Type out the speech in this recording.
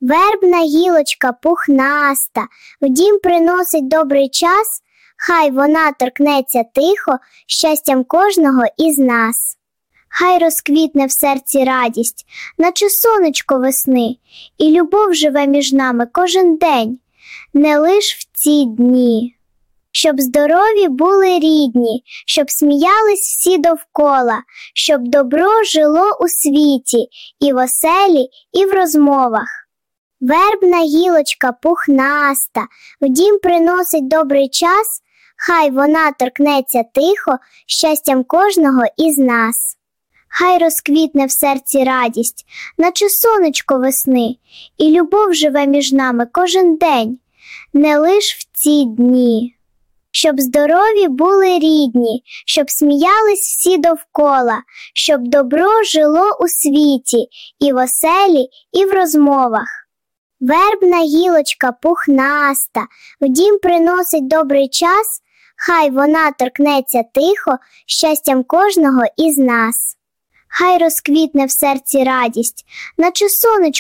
Вербна гілочка пухнаста, в дім приносить добрий час, хай вона торкнеться тихо щастям кожного із нас. Хай розквітне в серці радість, наче сонечко весни, і любов живе між нами кожен день, не лиш в ці дні. Щоб здорові були рідні, щоб сміялись всі довкола, щоб добро жило у світі, і в оселі, і в розмовах. Вербна гілочка пухнаста, в дім приносить добрий час, хай вона торкнеться тихо щастям кожного із нас. Хай розквітне в серці радість, наче сонечко весни, і любов живе між нами кожен день, не лиш в ці дні. Щоб здорові були рідні, щоб сміялись всі довкола, щоб добро жило у світі, і в оселі, і в розмовах. Вербна гілочка пухнаста, в дім приносить добрий час, хай вона торкнеться тихо щастям кожного із нас. Хай розквітне в серці радість, наче сонечко